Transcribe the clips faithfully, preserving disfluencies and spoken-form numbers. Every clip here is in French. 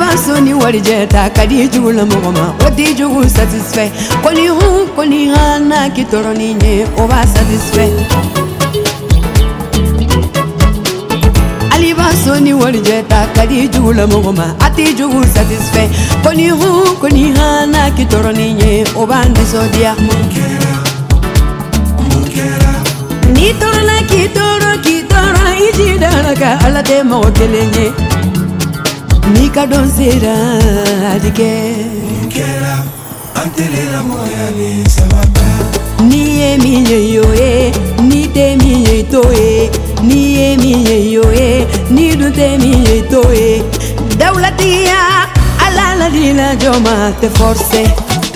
Alibasoni walijeta kadi jula mogoma odi jugu satisfait koni hu koni hana kitoroni nye oba satisfait Alibasoni walijeta kadi jula mogoma ati jugu satisfait koni hu koni hana kitoroni nye oba ndisodia ni torna kitoro kitoro ijidana ka alate mokelenye ni kadon sera dike Mukera antelela moya ni sababa ni emi yo e ni te mi to e ni emi yo e ni du te mi to e dawlatia ala la dina joma te force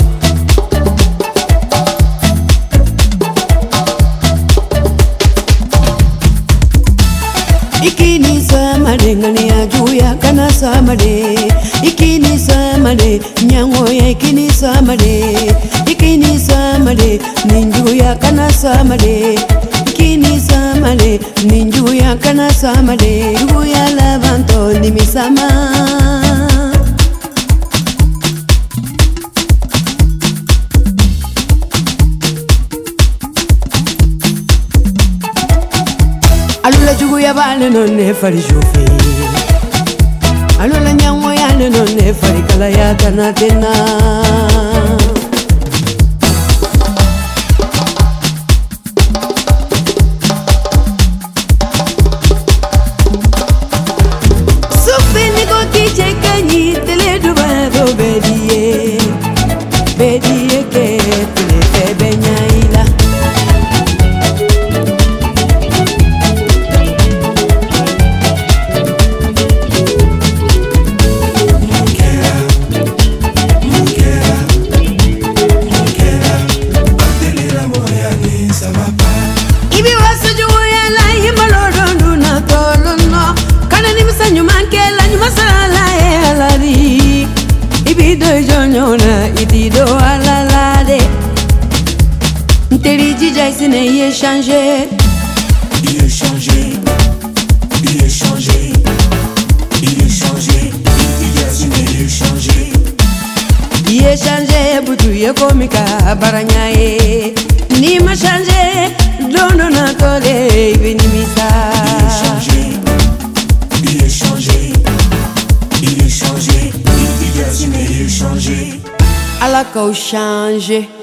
Ikini samade ngani ajuya kana samade Ikini samade nyango ya ikini samade Ikini samade ninjuya kana samade Ikini samade ninjuya kana samade Ruya lavanto ni misama Alula jugu ya bale no ne fari jofe Alula nyango ya no ne fari kala ya tana tena Sufi ni go kiche kanyi tele duba do bedie Bedie ke tele febe nyaila Ibi wasu juya la himalo do na tolono kana ni msanyu mankela nyuma sala e alari Ibi do jonyona idi do alalade Nteri jija isine ye changer Il est changé Il est changé Il est changé Il est changé Ye changer butu ye komika baranya e Ni ma changer dono na tole binimisa Il est changé Il est changé Il est changé Il est changé Ala ko changer